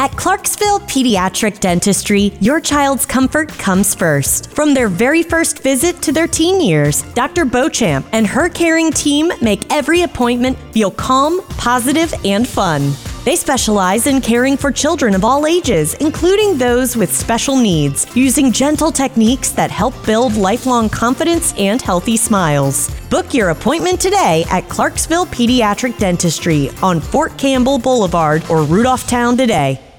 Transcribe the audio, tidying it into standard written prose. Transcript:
At Clarksville Pediatric Dentistry, your child's comfort comes first. From their very first visit to their teen years, Dr. Beauchamp and her caring team make every appointment feel calm, positive, and fun. They specialize in caring for children of all ages, including those with special needs, using gentle techniques that help build lifelong confidence and healthy smiles. Book your appointment today at Clarksville Pediatric Dentistry on Fort Campbell Boulevard or Rudolphtown today.